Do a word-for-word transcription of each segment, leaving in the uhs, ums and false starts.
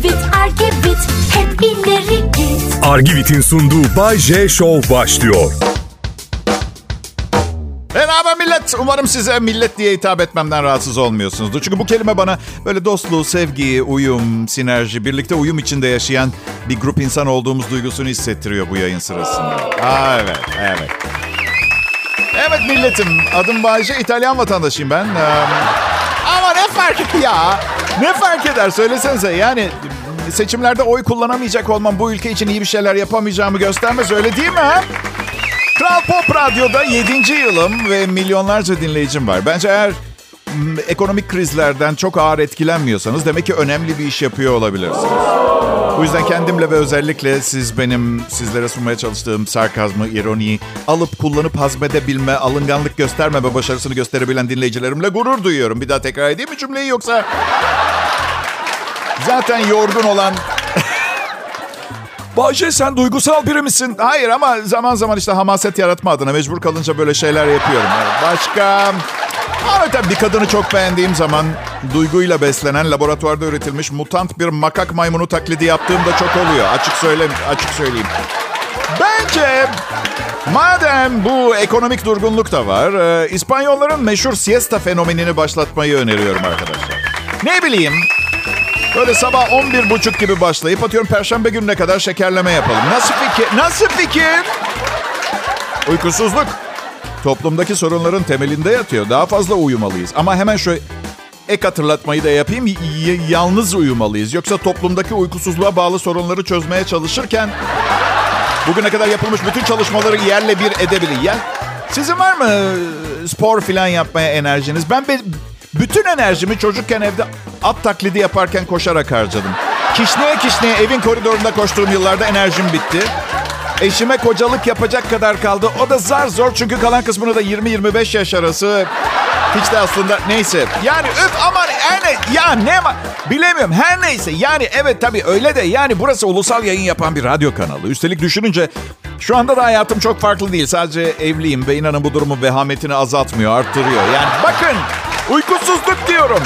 Argivit, Argivit, hep ileri git. Argivit'in sunduğu Bay J Show başlıyor. Merhaba millet. Umarım size millet diye hitap etmemden rahatsız olmuyorsunuzdur. Çünkü bu kelime bana böyle dostluğu, sevgiyi, uyum, sinerji, birlikte uyum içinde yaşayan bir grup insan olduğumuz duygusunu hissettiriyor bu yayın sırasında. Aa, evet, evet. Evet milletim, adım Bayce, İtalyan vatandaşıyım ben. Ee, ama ne fark ya? Ne fark eder söylesenize. Yani seçimlerde oy kullanamayacak olmam bu ülke için iyi bir şeyler yapamayacağımı göstermez, öyle değil mi? Ha? Kral Pop Radyo'da yedinci yılım ve milyonlarca dinleyicim var. Bence eğer m, ekonomik krizlerden çok ağır etkilenmiyorsanız demek ki önemli bir iş yapıyor olabilirsiniz. Bu yüzden kendimle ve özellikle siz benim sizlere sunmaya çalıştığım sarkazmı, ironiyi alıp kullanıp hazmedebilme, alınganlık göstermeme başarısını gösterebilen dinleyicilerimle gurur duyuyorum. Bir daha tekrar edeyim mi cümleyi yoksa? Zaten yorgun olan... Bayce sen duygusal biri misin? Hayır ama zaman zaman işte hamaset yaratma adına mecbur kalınca böyle şeyler yapıyorum. Başka... Ama tabii bir kadını çok beğendiğim zaman duyguyla beslenen, laboratuvarda üretilmiş mutant bir makak maymunu taklidi yaptığım da çok oluyor. Açık söyle, açık söyleyeyim. Bence madem bu ekonomik durgunluk da var, e, İspanyolların meşhur siesta fenomenini başlatmayı öneriyorum arkadaşlar. Ne bileyim, böyle sabah on bir buçuk gibi başlayıp atıyorum Perşembe gününe kadar şekerleme yapalım. Nasıl fikir? Nasıl fikir? Uykusuzluk toplumdaki sorunların temelinde yatıyor. Daha fazla uyumalıyız. Ama hemen şu ek hatırlatmayı da yapayım. Y- yalnız uyumalıyız. Yoksa toplumdaki uykusuzluğa bağlı sorunları çözmeye çalışırken bugüne kadar yapılmış bütün çalışmaları yerle bir edebilir. Ya, sizin var mı spor falan yapmaya enerjiniz? Ben be- bütün enerjimi çocukken evde at taklidi yaparken koşarak harcadım. Kişneye kişneye evin koridorunda koştuğum yıllarda enerjim bitti. Eşime kocalık yapacak kadar kaldı. O da zar zor çünkü kalan kısmını da yirmi yirmi beş yaş arası. Hiç de aslında neyse. Yani öf aman her ne ya ne bilemiyorum her neyse. Yani evet tabii öyle de yani burası ulusal yayın yapan bir radyo kanalı. Üstelik düşününce şu anda da hayatım çok farklı değil. Sadece evliyim ve inanın bu durumun vehametini azaltmıyor, arttırıyor. Yani bakın uykusuzluk diyorum.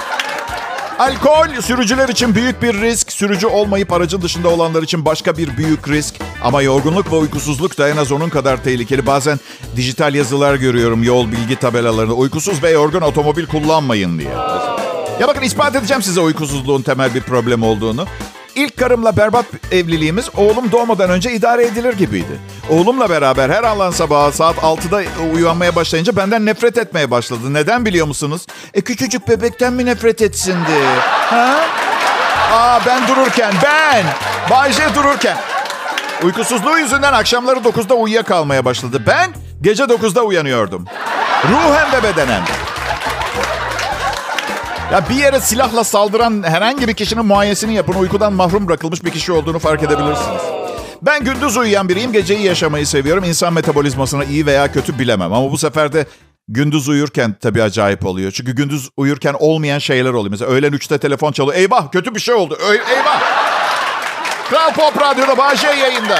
Alkol sürücüler için büyük bir risk. Sürücü olmayıp aracın dışında olanlar için başka bir büyük risk. Ama yorgunluk ve uykusuzluk da en az onun kadar tehlikeli. Bazen dijital yazılar görüyorum yol bilgi tabelalarında. Uykusuz ve yorgun otomobil kullanmayın diye. Ya bakın ispat edeceğim size uykusuzluğun temel bir problem olduğunu. İlk karımla berbat evliliğimiz oğlum doğmadan önce idare edilir gibiydi. Oğlumla beraber her alan sabahı saat altıda uyanmaya başlayınca benden nefret etmeye başladı. Neden biliyor musunuz? E küçücük bebekten mi nefret etsindi? Ha? Aa ben dururken, ben! Bayce dururken. Uykusuzluğu yüzünden akşamları dokuzda uyuyakalmaya başladı. Ben gece dokuzda uyanıyordum. Ruhen ve bedenen. Ya bir yere silahla saldıran herhangi bir kişinin muayenesini yapın. Uykudan mahrum bırakılmış bir kişi olduğunu fark edebilirsiniz. Ben gündüz uyuyan biriyim. Geceyi yaşamayı seviyorum. İnsan metabolizmasına iyi veya kötü bilemem. Ama bu sefer de gündüz uyurken tabii acayip oluyor. Çünkü gündüz uyurken olmayan şeyler oluyor. Mesela öğlen üçte telefon çalıyor. Eyvah kötü bir şey oldu. Ö- eyvah. Kral Pop Radyo'da Bahçe yayında.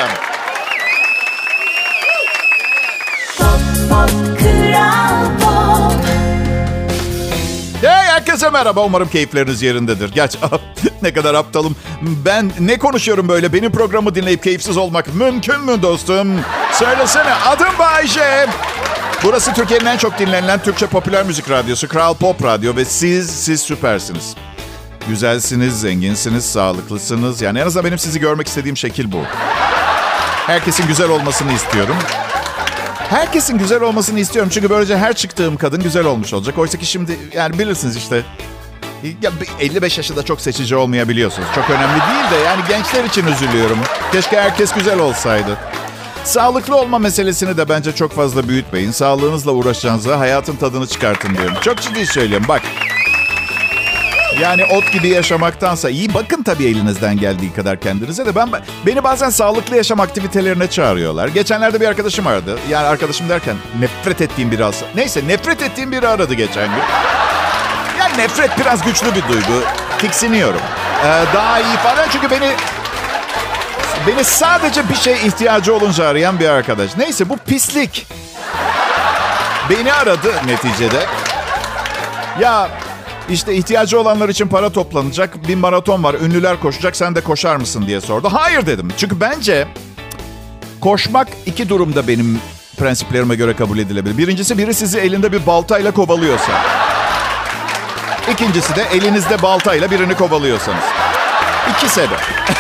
Pop, pop, Kral Pop. Hey herkese merhaba. Umarım keyifleriniz yerindedir. Gerçi ne kadar aptalım. Ben ne konuşuyorum böyle? Benim programı dinleyip keyifsiz olmak mümkün mü dostum? Söylesene. Adım Bayce. Burası Türkiye'nin en çok dinlenilen Türkçe popüler müzik radyosu Kral Pop Radyo ve siz, siz süpersiniz. Güzelsiniz, zenginsiniz, sağlıklısınız. Yani en azından benim sizi görmek istediğim şekil bu. Herkesin güzel olmasını istiyorum. Herkesin güzel olmasını istiyorum. Çünkü böylece her çıktığım kadın güzel olmuş olacak. Oysa ki şimdi yani bilirsiniz işte. Ya elli beş yaşında çok seçici olmayabiliyorsunuz. Çok önemli değil de yani gençler için üzülüyorum. Keşke herkes güzel olsaydı. Sağlıklı olma meselesini de bence çok fazla büyütmeyin. Sağlığınızla uğraşacağınıza hayatın tadını çıkartın diyorum. Çok ciddi söylüyorum bak. Yani ot gibi yaşamaktansa iyi bakın tabii elinizden geldiği kadar kendinize de. Ben beni bazen sağlıklı yaşam aktivitelerine çağırıyorlar. Geçenlerde bir arkadaşım aradı. Yani arkadaşım derken nefret ettiğim biri alsa. Neyse nefret ettiğim biri aradı geçen gün. Yani nefret biraz güçlü bir duygu. Tiksiniyorum. Ee, daha iyi falan çünkü beni beni sadece bir şey ihtiyacı olunca arayan bir arkadaş. Neyse bu pislik. Beni aradı neticede. Ya İşte ihtiyacı olanlar için para toplanacak. Bir maraton var. Ünlüler koşacak. Sen de koşar mısın diye sordu. Hayır dedim. Çünkü bence koşmak iki durumda benim prensiplerime göre kabul edilebilir. Birincisi, biri sizi elinde bir baltayla kovalıyorsa. İkincisi de elinizde baltayla birini kovalıyorsanız. İki sebep.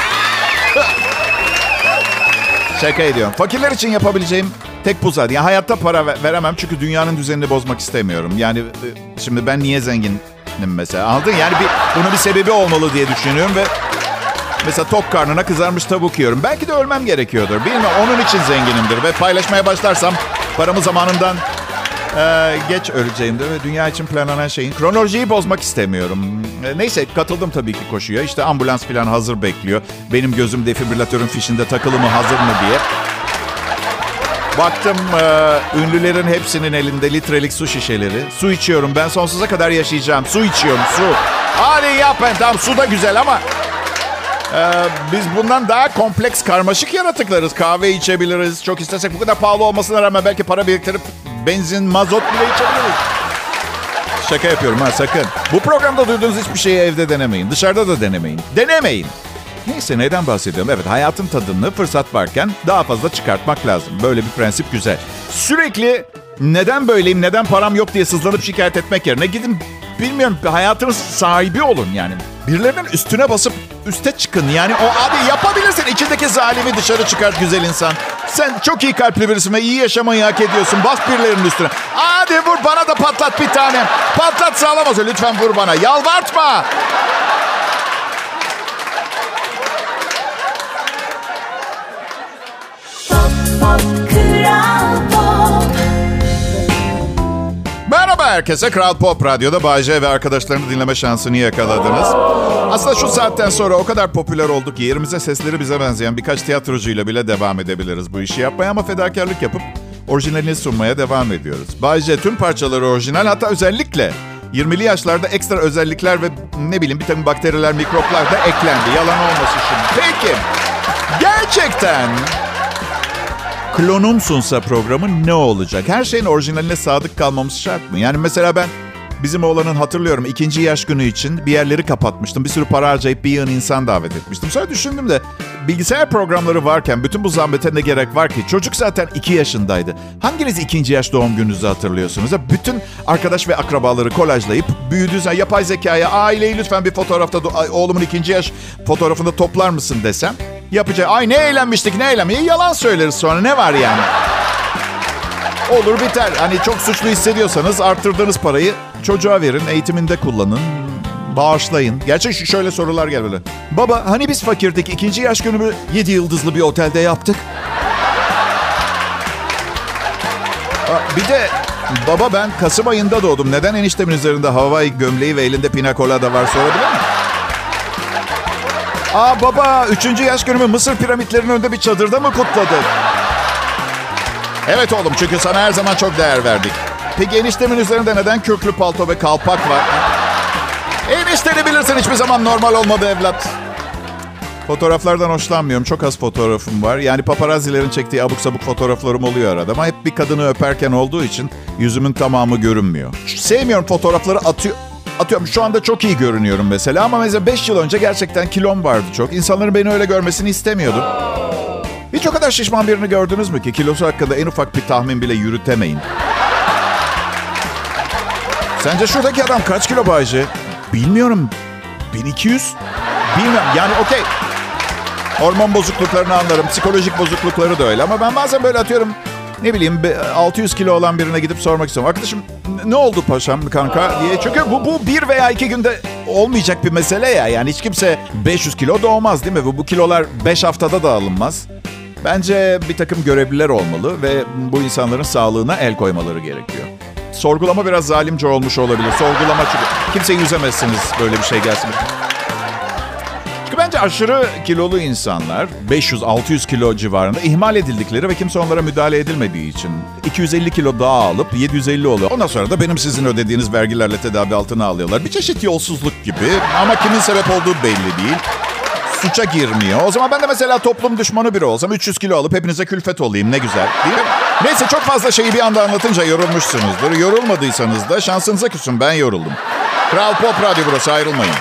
Şaka ediyorum. Fakirler için yapabileceğim tek bu zaten. Yani hayatta para veremem çünkü dünyanın düzenini bozmak istemiyorum. Yani şimdi ben niye zenginim mesela? Anladın? Yani bir, bunun bir sebebi olmalı diye düşünüyorum ve mesela tok karnına kızarmış tavuk yiyorum. Belki de ölmem gerekiyordur. Bilmiyorum, onun için zenginimdir ve paylaşmaya başlarsam paramı zamanından e, geç öleceğimdir ve dünya için planlanan şeyin kronolojiyi bozmak istemiyorum. E, neyse katıldım tabii ki koşuya. İşte ambulans falan hazır bekliyor. Benim gözüm defibrilatörün fişinde takılı mı, hazır mı diye. Baktım e, ünlülerin hepsinin elinde litrelik su şişeleri. Su içiyorum, ben sonsuza kadar yaşayacağım. Su içiyorum, su. Hadi yapın, tamam su da güzel ama e, biz bundan daha kompleks, karmaşık yaratıklarız. Kahve içebiliriz, çok istesek bu kadar pahalı olmasına rağmen belki para biriktirip benzin, mazot bile içebiliriz. Şaka yapıyorum ha, sakın. Bu programda duyduğunuz hiçbir şeyi evde denemeyin. Dışarıda da denemeyin. Denemeyin. Neyse, neden bahsediyorum? Evet, hayatın tadını fırsat varken daha fazla çıkartmak lazım. Böyle bir prensip güzel. Sürekli neden böyleyim, neden param yok diye sızlanıp şikayet etmek yerine gidin, bilmiyorum, hayatınız sahibi olun yani. Birilerinin üstüne basıp üste çıkın. Yani o abi yapabilirsin. İçindeki zalimi dışarı çıkart güzel insan. Sen çok iyi kalpli birisin ve iyi yaşamayı hak ediyorsun. Bas birilerinin üstüne. Hadi vur bana da patlat bir tane. Patlat sağlam olsun. Lütfen vur bana. Yalvartma. Merhaba herkese. Kral Pop Radyo'da Bay J ve arkadaşlarını dinleme şansını yakaladınız. Aslında şu saatten sonra o kadar popüler olduk ki yerimize sesleri bize benzeyen birkaç tiyatrocuyla bile devam edebiliriz bu işi yapmaya, ama fedakarlık yapıp orijinalini sunmaya devam ediyoruz. Bay J tüm parçaları orijinal, hatta özellikle yirmili yaşlarda ekstra özellikler ve ne bileyim bir takım bakteriler, mikroplar da eklendi. Yalan olmasın şimdi. Peki, gerçekten klonum sunsa programı ne olacak? Her şeyin orijinaline sadık kalmamız şart mı? Yani mesela ben bizim oğlanın, hatırlıyorum, ikinci yaş günü için bir yerleri kapatmıştım. Bir sürü para harcayıp bir yığın insan davet etmiştim. Sonra düşündüm de bilgisayar programları varken bütün bu zahmete ne gerek var ki? Çocuk zaten iki yaşındaydı. Hanginiz ikinci yaş doğum gününüzü hatırlıyorsunuz? Bütün arkadaş ve akrabaları kolajlayıp büyüdüğünüzde yapay zekaya aileyi lütfen bir fotoğrafta oğlumun ikinci yaş fotoğrafında toplar mısın desem, yapacağı ay ne eğlenmiştik ne eğlenmeyi, yalan söyleriz sonra, ne var yani? Olur biter. Hani çok suçlu hissediyorsanız arttırdığınız parayı çocuğa verin, eğitiminde kullanın, bağışlayın. Gerçi şöyle sorular gel böyle. Baba hani biz fakirdik, ikinci yaş günümü yedi yıldızlı bir otelde yaptık. Bir de baba ben Kasım ayında doğdum. Neden eniştemin üzerinde Hawaii gömleği ve elinde pina colada var sorabilir miyim? Aa baba, üçüncü yaş günümü Mısır piramitlerinin önünde bir çadırda mı kutladın? Evet oğlum, çünkü sana her zaman çok değer verdik. Peki eniştemin üzerinde neden kürklü palto ve kalpak var? Enişteni bilirsin, hiçbir zaman normal olmadı evlat. Fotoğraflardan hoşlanmıyorum. Çok az fotoğrafım var. Yani paparazzilerin çektiği abuk sabuk fotoğraflarım oluyor arada. Ama hep bir kadını öperken olduğu için yüzümün tamamı görünmüyor. Sevmiyorum fotoğrafları, atıyor. Atıyorum şu anda çok iyi görünüyorum mesela. Ama mesela beş yıl önce gerçekten kilom vardı çok. İnsanların beni öyle görmesini istemiyordum. Hiç o kadar şişman birini gördünüz mü ki kilosu hakkında en ufak bir tahmin bile yürütemeyin? Sence şuradaki adam kaç kilo Bayce? Bilmiyorum. bin iki yüz? Bilmiyorum. Yani okey. Hormon bozukluklarını anlarım. Psikolojik bozuklukları da öyle. Ama ben bazen böyle atıyorum, ne bileyim altı yüz kilo olan birine gidip sormak istiyorum. Arkadaşım ne oldu paşam kanka diye. Çünkü bu, bu bir veya iki günde olmayacak bir mesele ya. Yani hiç kimse beş yüz kilo doğmaz değil mi? Bu, bu kilolar beş haftada da alınmaz. Bence bir takım görevliler olmalı ve bu insanların sağlığına el koymaları gerekiyor. Sorgulama biraz zalimce olmuş olabilir. Sorgulama çünkü kimseyi üzemezsiniz böyle bir şey gelsin. Çünkü bence aşırı kilolu insanlar beş yüz altı yüz kilo civarında ihmal edildikleri ve kimse onlara müdahale edilmediği için iki yüz elli kilo daha alıp yedi yüz elli oluyor. Ondan sonra da benim sizin ödediğiniz vergilerle tedavi altına alıyorlar. Bir çeşit yolsuzluk gibi ama kimin sebep olduğu belli değil. Suça girmiyor. O zaman ben de mesela toplum düşmanı biri olsam üç yüz kilo alıp hepinize külfet olayım. Ne güzel değil mi? Neyse, çok fazla şeyi bir anda anlatınca yorulmuşsunuzdur. Yorulmadıysanız da şansınıza küsün, ben yoruldum. Kral Pop Radyo burası, ayrılmayın.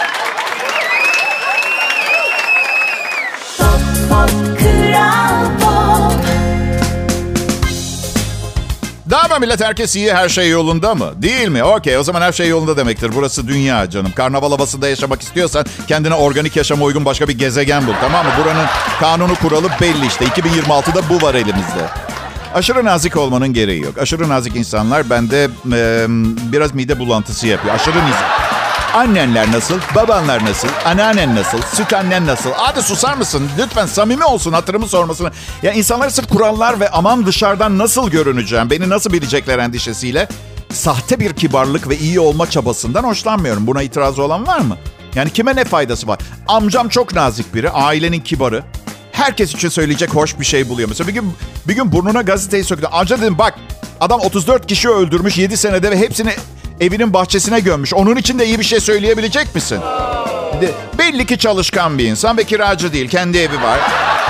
Pop, pop, Kral Pop. Daha mı millet, herkes iyi, her şey yolunda mı? Değil mi? Okey, o zaman her şey yolunda demektir. Burası dünya canım. Karnaval havasında yaşamak istiyorsan kendine organik yaşama uygun başka bir gezegen bul, tamam mı? Buranın kanunu kuralı belli işte. iki bin yirmi altıda bu var elimizde. Aşırı nazik olmanın gereği yok. Aşırı nazik insanlar bende e, biraz mide bulantısı yapıyor. Aşırı nazik. Annenler nasıl? Babanlar nasıl? Anneannen nasıl? Süt annen nasıl? Hadi susar mısın? Lütfen samimi olsun, hatırımı sormasını. Ya insanlar sırf kurallar ve aman dışarıdan nasıl görüneceğim, beni nasıl bilecekler endişesiyle sahte bir kibarlık ve iyi olma çabasından hoşlanmıyorum. Buna itirazı olan var mı? Yani kime ne faydası var? Amcam çok nazik biri, ailenin kibarı. Herkes için söyleyecek hoş bir şey buluyor. Mesela bir gün, bir gün burnuna gazeteyi söktü. Amca dedim, bak adam otuz dört kişi öldürmüş yedi senede ve hepsini evinin bahçesine gömmüş. Onun için de iyi bir şey söyleyebilecek misin? De, belli ki çalışkan bir insan ve kiracı değil. Kendi evi var.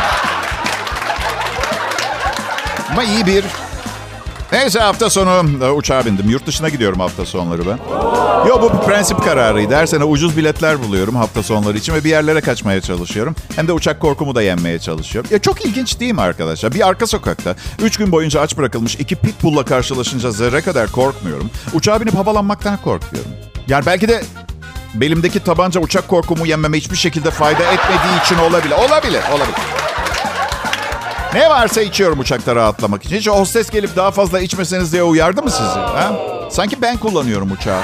Ama iyi bir... Neyse, hafta sonu uçağa bindim. Yurt dışına gidiyorum hafta sonları ben. Yo, bu bir prensip kararıydı. Her sene ucuz biletler buluyorum hafta sonları için ve bir yerlere kaçmaya çalışıyorum. Hem de uçak korkumu da yenmeye çalışıyorum. Ya çok ilginç değil mi arkadaşlar? Bir arka sokakta üç gün boyunca aç bırakılmış iki pitbull'la karşılaşınca zerre kadar korkmuyorum. Uçağa binip havalanmaktan korkuyorum. Yani belki de belimdeki tabanca uçak korkumu yenmeme hiçbir şekilde fayda etmediği için olabilir. Olabilir, olabilir. Ne varsa içiyorum uçakta rahatlamak için. Hiç hostes gelip daha fazla içmeseniz diye uyardı mı sizi? Ha? Sanki ben kullanıyorum uçağı.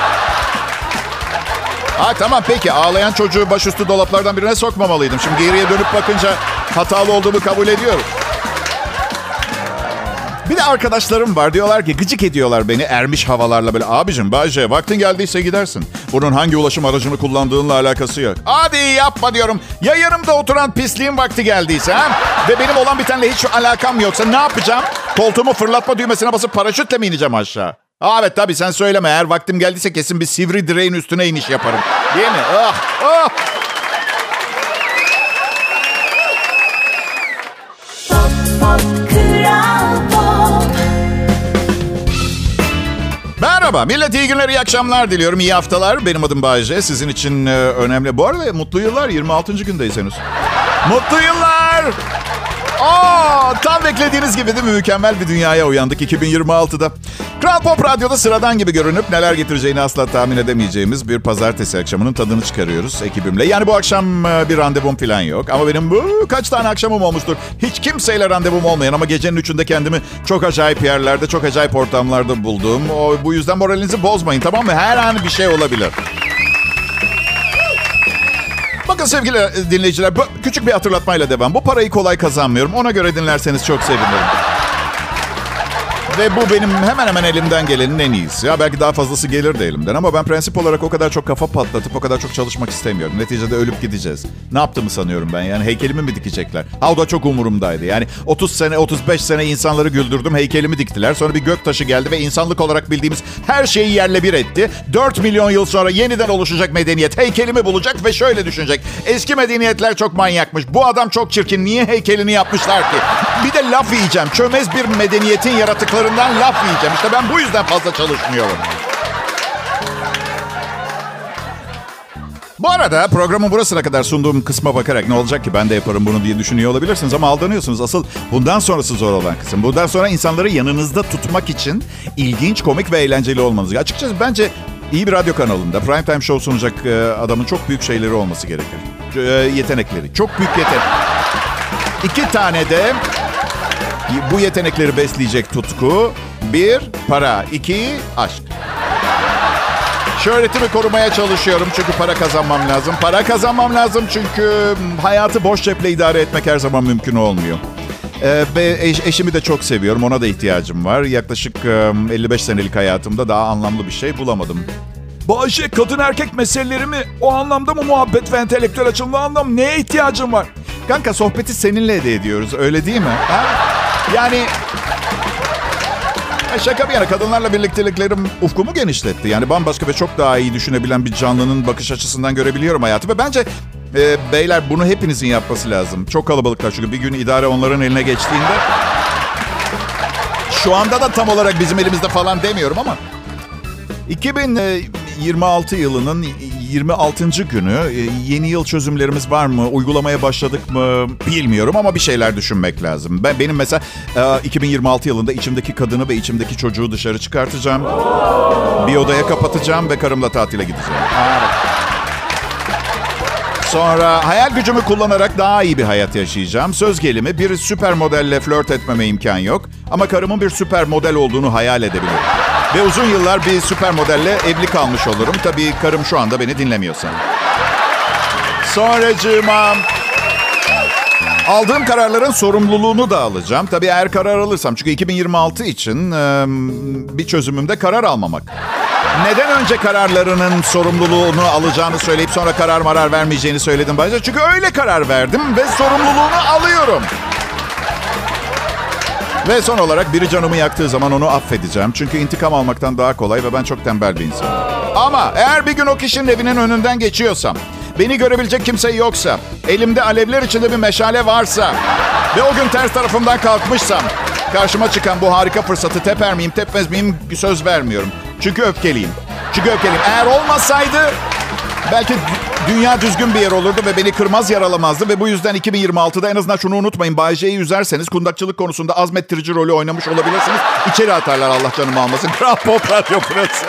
Ha tamam, peki ağlayan çocuğu başüstü dolaplardan birine sokmamalıydım. Şimdi geriye dönüp bakınca hatalı olduğumu kabul ediyorum. Bir de arkadaşlarım var, diyorlar ki gıcık ediyorlar beni ermiş havalarla böyle. Abicim Bayce, vaktin geldiyse gidersin. Bunun hangi ulaşım aracını kullandığınla alakası yok. Hadi yapma diyorum. Ya yanımda oturan pisliğin vakti geldiyse ha? Ve benim olan bitenle hiç alakam yoksa ne yapacağım? Koltuğumu fırlatma düğmesine basıp paraşütle mi ineceğim aşağı? Aa, evet tabii, sen söyleme. Eğer vaktim geldiyse kesin bir sivri direğin üstüne iniş yaparım. Değil mi? Ah, ah. Pop, pop, Kral Pop. Merhaba millet, iyi günler, iyi akşamlar diliyorum. İyi haftalar. Benim adım Bayce. Sizin için e, önemli. Bu arada mutlu yıllar. yirmi altıncı gündeyiz henüz. Mutlu yıllar. Aa, tam beklediğiniz gibi değil mi? Mükemmel bir dünyaya uyandık iki bin yirmi altıda. Kral Pop Radyo'da sıradan gibi görünüp neler getireceğini asla tahmin edemeyeceğimiz bir pazartesi akşamının tadını çıkarıyoruz ekibimle. Yani bu akşam bir randevum falan yok. Ama benim bu kaç tane akşamım olmuştur. Hiç kimseyle randevum olmayan ama gecenin üçünde kendimi çok acayip yerlerde, çok acayip ortamlarda buldum. O, bu yüzden moralinizi bozmayın, tamam mı? Her an bir şey olabilir. Bakın sevgili dinleyiciler, bu, küçük bir hatırlatmayla devam. Bu parayı kolay kazanmıyorum. Ona göre dinlerseniz çok sevinirim. Ve bu benim hemen hemen elimden gelenin en iyisi. Ya belki daha fazlası gelir de elimden ama ben prensip olarak o kadar çok kafa patlatıp o kadar çok çalışmak istemiyorum. Neticede ölüp gideceğiz. Ne yaptığımı sanıyorum ben? Yani heykelimi mi dikecekler? Ha, o da çok umurumdaydı. Yani otuz sene, otuz beş sene insanları güldürdüm. Heykelimi diktiler. Sonra bir göktaşı geldi ve insanlık olarak bildiğimiz her şeyi yerle bir etti. dört milyon yıl sonra yeniden oluşacak medeniyet heykelimi bulacak ve şöyle düşünecek. Eski medeniyetler çok manyakmış. Bu adam çok çirkin. Niye heykelini yapmışlar ki? Bir de laf yiyeceğim. Çömez bir medeniyetin yaratıkları laf yiyeceğim. İşte ben bu yüzden fazla çalışmıyorum. Bu arada programın burasına kadar sunduğum kısma bakarak ne olacak ki ben de yaparım bunu diye düşünüyor olabilirsiniz ama aldanıyorsunuz. Asıl bundan sonrası zor olan kısım. Bundan sonra insanları yanınızda tutmak için ilginç, komik ve eğlenceli olmanız. Açıkçası bence iyi bir radyo kanalında prime time show sunacak adamın çok büyük şeyleri olması gerekir. Yetenekleri. Çok büyük yetenek. İki tane de bu yetenekleri besleyecek tutku. Bir, para. İki, aşk. Şöhretimi korumaya çalışıyorum çünkü para kazanmam lazım. Para kazanmam lazım çünkü hayatı boş ceple idare etmek her zaman mümkün olmuyor. Ee, ve eş, eşimi de çok seviyorum. Ona da ihtiyacım var. Yaklaşık um, elli beş senelik hayatımda daha anlamlı bir şey bulamadım. Bayşe, kadın erkek meseleleri mi? O anlamda mı muhabbet ve entelektüel açılımlı anlam? Neye ihtiyacın var? Kanka, sohbeti seninle de ediyoruz. Öyle değil mi? Ha? Yani şaka bir yana kadınlarla birlikteliklerim ufkumu genişletti. Yani bambaşka ve çok daha iyi düşünebilen bir canlının bakış açısından görebiliyorum hayatı. Ve bence e, beyler bunu hepinizin yapması lazım. Çok kalabalıklar çünkü bir gün idare onların eline geçtiğinde... Şu anda da tam olarak bizim elimizde falan demiyorum ama... iki bin yirmi altı yılının yirmi altıncı günü. Yeni yıl çözümlerimiz var mı? Uygulamaya başladık mı? Bilmiyorum ama bir şeyler düşünmek lazım. Ben benim mesela iki bin yirmi altı yılında içimdeki kadını ve içimdeki çocuğu dışarı çıkartacağım. Bir odaya kapatacağım ve karımla tatile gideceğim. Sonra hayal gücümü kullanarak daha iyi bir hayat yaşayacağım. Söz gelimi bir süper modelle flört etmeme imkan yok. Ama karımın bir süper model olduğunu hayal edebilirim. Ve uzun yıllar bir süper modelle evli kalmış olurum. Tabii karım şu anda beni dinlemiyorsa. Sonracığıma aldığım kararların sorumluluğunu da alacağım. Tabii eğer karar alırsam. Çünkü iki bin yirmi altı için bir çözümüm de karar almamak. Neden önce kararlarının sorumluluğunu alacağını söyleyip sonra karar marar vermeyeceğini söyledim başta? Çünkü öyle karar verdim ve sorumluluğunu alıyorum. Ve son olarak biri canımı yaktığı zaman onu affedeceğim. Çünkü intikam almaktan daha kolay ve ben çok tembel bir insanım. Ama eğer bir gün o kişinin evinin önünden geçiyorsam, beni görebilecek kimse yoksa, elimde alevler içinde bir meşale varsa ve o gün ters tarafımdan kalkmışsam, karşıma çıkan bu harika fırsatı teper miyim, tepmez miyim söz vermiyorum. Çünkü öfkeliyim. Çünkü öfkeliyim. Eğer olmasaydı belki dünya düzgün bir yer olurdu ve beni kırmaz yaralamazdı. Ve bu yüzden iki bin yirmi altıda en azından şunu unutmayın. Bay J'yi üzerseniz kundakçılık konusunda azmettirici rolü oynamış olabilirsiniz. İçeri atarlar, Allah canımı almasın. Kral Pop Radyo burası.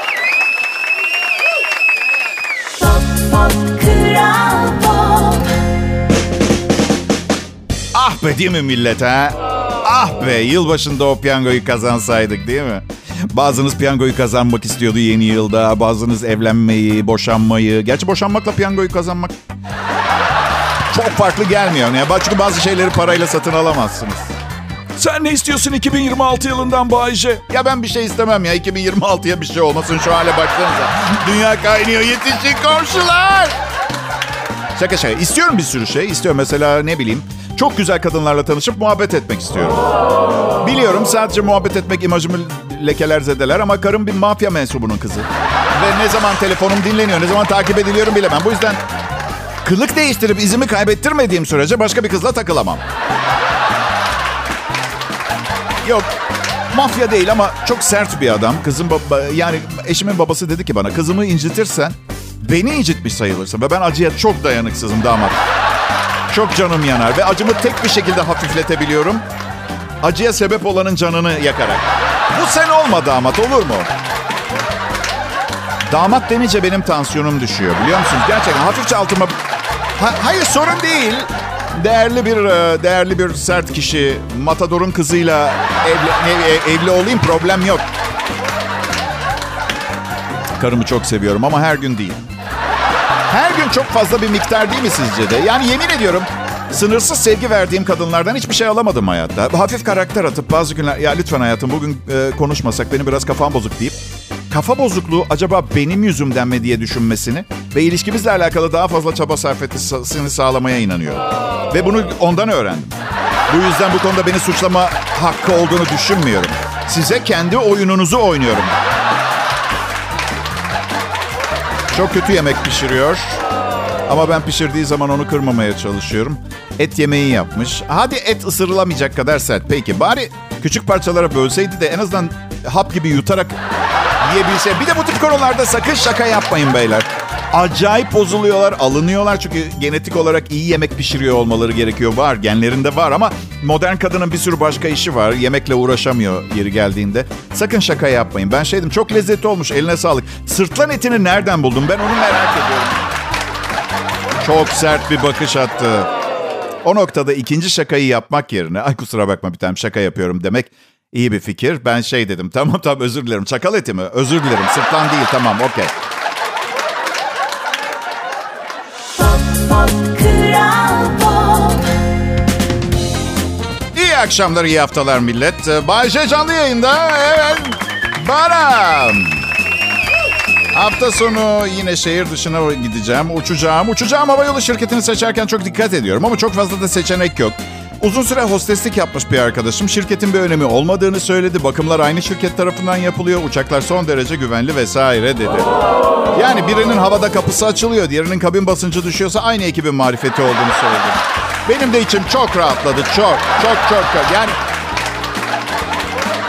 Pop, pop, Kral Pop. Ah be değil mi millet ha? Ah be yılbaşında o piyangoyu kazansaydık değil mi? Bazınız piyangoyu kazanmak istiyordu yeni yılda. Bazınız evlenmeyi, boşanmayı. Gerçi boşanmakla piyangoyu kazanmak çok farklı gelmiyor. Yani çünkü bazı şeyleri parayla satın alamazsınız. Sen ne istiyorsun iki bin yirmi altı yılından Bayce? Ya ben bir şey istemem ya. iki bin yirmi altıya bir şey olmasın. Şu hale baksanıza. Dünya kaynıyor. Yetişin komşular. Şaka şaka. İstiyorum bir sürü şey. İstiyorum mesela ne bileyim. Çok güzel kadınlarla tanışıp muhabbet etmek istiyorum. Biliyorum sadece muhabbet etmek imajımı lekeler zedeler ama karım bir mafya mensubunun kızı. Ve ne zaman telefonum dinleniyor, ne zaman takip ediliyorum bilemem. Bu yüzden kılık değiştirip izimi kaybettirmediğim sürece başka bir kızla takılamam. Yok, mafya değil ama çok sert bir adam. Kızım baba, yani eşimin babası dedi ki bana, kızımı incitirsen beni incitmiş sayılırsın. Ve ben acıya çok dayanıksızım damat. Çok canım yanar ve acımı tek bir şekilde hafifletebiliyorum. Acıya sebep olanın canını yakarak. Bu sen olma damat, olur mu? Damat denince benim tansiyonum düşüyor biliyor musunuz? Gerçekten hafifçe altıma... Ha, hayır sorun değil. Değerli bir değerli bir sert kişi, matadorun kızıyla evli, ev, evli olayım, problem yok. Karımı çok seviyorum ama her gün değil. Her gün çok fazla bir miktar değil mi sizce de? Yani yemin ediyorum sınırsız sevgi verdiğim kadınlardan hiçbir şey alamadım hayatta. Hafif karakter atıp bazı günler ya lütfen hayatım bugün e, konuşmasak, benim biraz kafam bozuk deyip kafa bozukluğu acaba benim yüzümden mi diye düşünmesini ve ilişkimizle alakalı daha fazla çaba sarf etmesini sağlamaya inanıyorum. Ve bunu ondan öğrendim. Bu yüzden bu konuda beni suçlama hakkı olduğunu düşünmüyorum. Size kendi oyununuzu oynuyorum. Çok kötü yemek pişiriyor. Ama ben pişirdiği zaman onu kırmamaya çalışıyorum. Et yemeği yapmış. Hadi et ısırılamayacak kadar sert. Peki bari küçük parçalara bölseydi de en azından hap gibi yutarak yiyebilse. Bir de bu tip konularda sakın şaka yapmayın beyler. Acayip bozuluyorlar, alınıyorlar. Çünkü genetik olarak iyi yemek pişiriyor olmaları gerekiyor. Var, genlerinde var ama modern kadının bir sürü başka işi var. Yemekle uğraşamıyor yeri geldiğinde. Sakın şaka yapmayın. Ben şeydim, çok lezzetli olmuş, eline sağlık. Sırtlan etini nereden buldun? Ben onu merak ediyorum. Çok sert bir bakış attı. O noktada ikinci şakayı yapmak yerine, ay kusura bakma bir tane şaka yapıyorum demek iyi bir fikir. Ben şey dedim, tamam tamam özür dilerim. Çakal eti mi? Özür dilerim. Sırtlan değil, tamam okey. İyi akşamlar, iyi haftalar millet. Bay J canlı yayında. Evet. Baram. Hafta sonu yine şehir dışına gideceğim, uçacağım. Uçacağım havayolu şirketini seçerken çok dikkat ediyorum ama çok fazla da seçenek yok. Uzun süre hosteslik yapmış bir arkadaşım şirketin bir önemi olmadığını söyledi. Bakımlar aynı şirket tarafından yapılıyor. Uçaklar son derece güvenli vesaire dedi. Yani birinin havada kapısı açılıyor, diğerinin kabin basıncı düşüyorsa aynı ekibin marifeti olduğunu söyledi. Benim de içim çok rahatladı. Çok, çok, çok. çok. Yani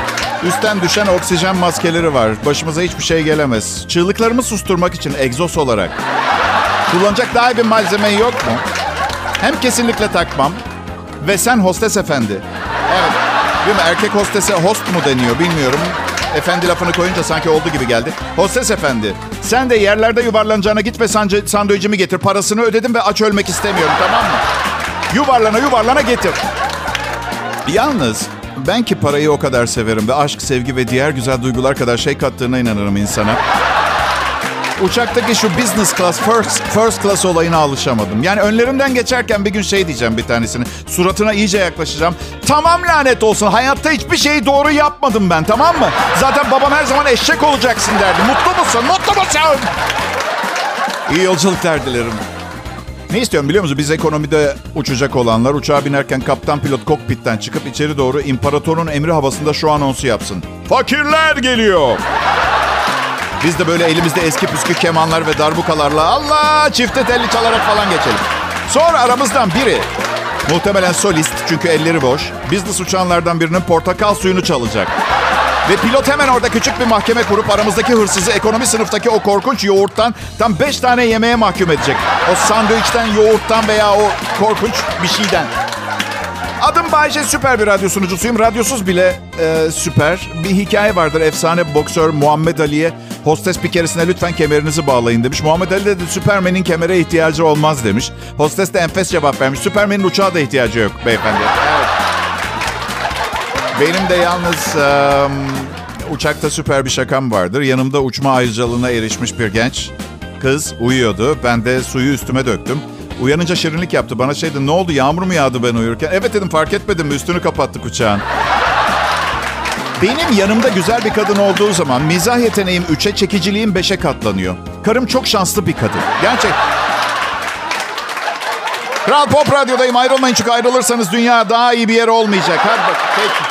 Üstten düşen oksijen maskeleri var. Başımıza hiçbir şey gelemez. Çığlıklarımı susturmak için egzoz olarak kullanacak daha iyi bir malzeme yok mu? Hem kesinlikle takmam. Ve sen hostes efendi. Evet. Değil mi? Erkek hostese host mu deniyor bilmiyorum. Efendi lafını koyunca sanki oldu gibi geldi. Hostes efendi. Sen de yerlerde yuvarlanacağına git ve sandviçimi getir. Parasını ödedim ve aç ölmek istemiyorum, tamam mı? Yuvarlana yuvarlana getir. Yalnız ben ki parayı o kadar severim ve aşk, sevgi ve diğer güzel duygular kadar şey kattığına inanırım insana. Uçaktaki şu business class, first, first class olayına alışamadım. Yani önlerinden geçerken bir gün şey diyeceğim bir tanesini. Suratına iyice yaklaşacağım. Tamam, lanet olsun. Hayatta hiçbir şeyi doğru yapmadım ben, tamam mı? Zaten babam her zaman eşek olacaksın derdi. Mutlu musun? Mutlu musun? İyi yolculuklar dilerim. Ne istiyorum biliyor musun? Biz ekonomide uçacak olanlar uçağa binerken kaptan pilot kokpitten çıkıp içeri doğru imparatorun emri havasında şu anonsu yapsın. Fakirler geliyor. Biz de böyle elimizde eski püskü kemanlar ve darbukalarla Allah çifte telli çalarak falan geçelim. Sonra aramızdan biri, muhtemelen solist çünkü elleri boş, business uçağlardan birinin portakal suyunu çalacak. Ve pilot hemen orada küçük bir mahkeme kurup aramızdaki hırsızı ekonomi sınıftaki o korkunç yoğurttan tam beş tane yemeğe mahkum edecek. O sandviçten, yoğurttan veya o korkunç bir şeyden. Adım Bayce, süper bir radyo sunucusuyum. Radyosuz bile e, süper. Bir hikaye vardır. Efsane boksör Muhammed Ali'ye hostes bir keresine lütfen kemerinizi bağlayın demiş. Muhammed Ali de Süpermen'in kemere ihtiyacı olmaz demiş. Hostes de enfes cevap vermiş. Süpermen'in uçağa da ihtiyacı yok beyefendi. Evet. Benim de yalnız e, uçakta süper bir şakam vardır. Yanımda uçma ayrıcalığına erişmiş bir genç kız uyuyordu. Ben de suyu üstüme döktüm. Uyanınca şirinlik yaptı. Bana şey dedi, ne oldu, yağmur mu yağdı ben uyurken? Evet dedim, fark etmedim mi? Üstünü kapattık uçağın. Benim yanımda güzel bir kadın olduğu zaman mizah yeteneğim üçe, çekiciliğim beşe katlanıyor. Karım çok şanslı bir kadın. Gerçek. Kral Pop Radyo'dayım, ayrılmayın çünkü ayrılırsanız dünya daha iyi bir yer olmayacak. Hadi bak, peki.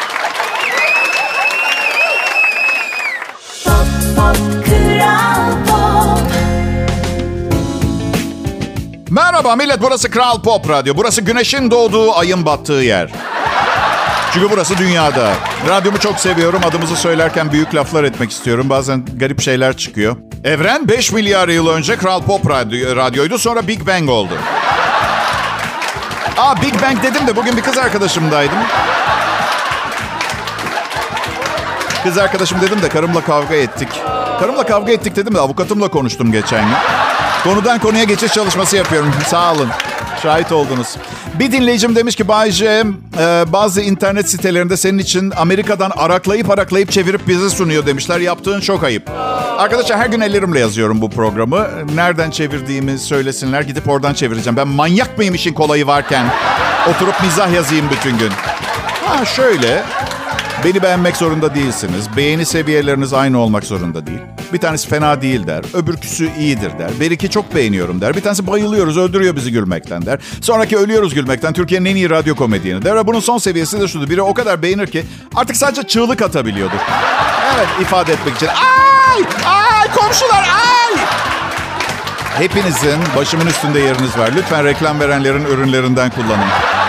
Pop, pop, Kral Pop. Merhaba millet, burası Kral Pop Radyo. Burası güneşin doğduğu, ayın battığı yer. Çünkü burası dünyada. Radyomu çok seviyorum. Adımızı söylerken büyük laflar etmek istiyorum. Bazen garip şeyler çıkıyor. Evren beş milyar yıl önce Kral Pop Radyo, radyoydu. Sonra Big Bang oldu. Aa, Big Bang dedim de bugün bir kız arkadaşımdaydım. Kız arkadaşım dedim de karımla kavga ettik. Karımla kavga ettik dedim de avukatımla konuştum geçen gün. Konudan konuya geçiş çalışması yapıyorum. Sağ olun. Şahit oldunuz. Bir dinleyicim demiş ki Bayce, e, bazı internet sitelerinde senin için Amerika'dan araklayıp araklayıp çevirip bize sunuyor demişler. Yaptığın çok ayıp. Arkadaşlar her gün ellerimle yazıyorum bu programı. Nereden çevirdiğimi söylesinler. Gidip oradan çevireceğim. Ben manyak mıyım işin kolayı varken? Oturup mizah yazayım bütün gün. Ha şöyle. Beni beğenmek zorunda değilsiniz. Beğeni seviyeleriniz aynı olmak zorunda değil. Bir tanesi fena değil der. Öbürküsü iyidir der. Beriki çok beğeniyorum der. Bir tanesi bayılıyoruz, öldürüyor bizi gülmekten der. Sonraki ölüyoruz gülmekten. Türkiye'nin en iyi radyo komedyeni der. Ve bunun son seviyesi de şudur. Biri o kadar beğenir ki artık sadece çığlık atabiliyordur. Evet, ifade etmek için. Ay! Ay! Komşular! Ay! Hepinizin başımın üstünde yeriniz var. Lütfen reklam verenlerin ürünlerinden kullanın.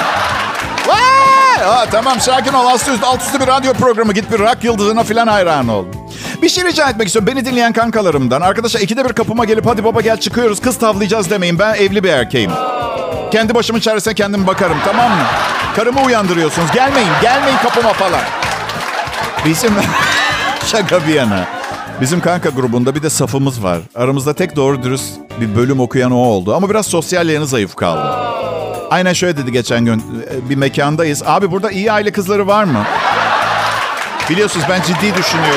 Aa, tamam sakin ol. Altı üstü, alt üstü bir radyo programı. Git bir rock yıldızına falan hayran ol. Bir şey rica etmek istiyorum. Beni dinleyen kankalarımdan. Arkadaşlar ikide bir kapıma gelip hadi baba gel çıkıyoruz kız tavlayacağız demeyin. Ben evli bir erkeğim. Kendi başımın çaresine kendim bakarım, tamam mı? Karımı uyandırıyorsunuz. Gelmeyin, gelmeyin kapıma falan. Bizim şaka bir yana. Bizim kanka grubunda bir de safımız var. Aramızda tek doğru dürüst bir bölüm okuyan o oldu. Ama biraz sosyal yanı zayıf kaldı. Aynen şöyle dedi geçen gün. Bir mekandayız. Abi burada iyi aile kızları var mı? Biliyorsunuz ben ciddi düşünüyorum.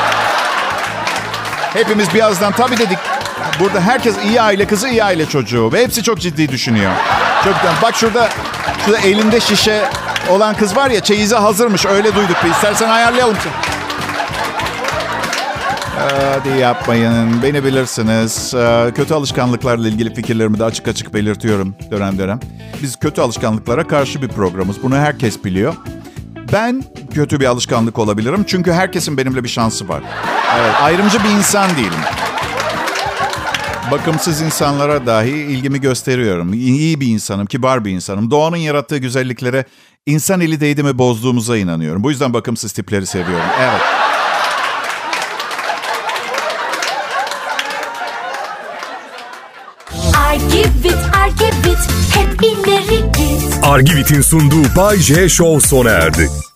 Hepimiz birazdan tabii dedik. Burada herkes iyi aile kızı, iyi aile çocuğu. Ve hepsi çok ciddi düşünüyor. Çok güzel. Bak şurada, şurada elinde şişe olan kız var ya, çeyize hazırmış. Öyle duyduk. Bir İstersen ayarlayalım. Hadi yapmayın. Beni bilirsiniz. Kötü alışkanlıklarla ilgili fikirlerimi de açık açık belirtiyorum dönem dönem. Biz kötü alışkanlıklara karşı bir programız. Bunu herkes biliyor. Ben kötü bir alışkanlık olabilirim. Çünkü herkesin benimle bir şansı var. Evet, ayrımcı bir insan değilim. Bakımsız insanlara dahi ilgimi gösteriyorum. İyi bir insanım, kibar bir insanım. Doğanın yarattığı güzelliklere insan eli değdi mi bozduğumuza inanıyorum. Bu yüzden bakımsız tipleri seviyorum. Evet. Argivit, Argivit, hep ileri git. Argivit'in sunduğu Bay J Show sona erdi.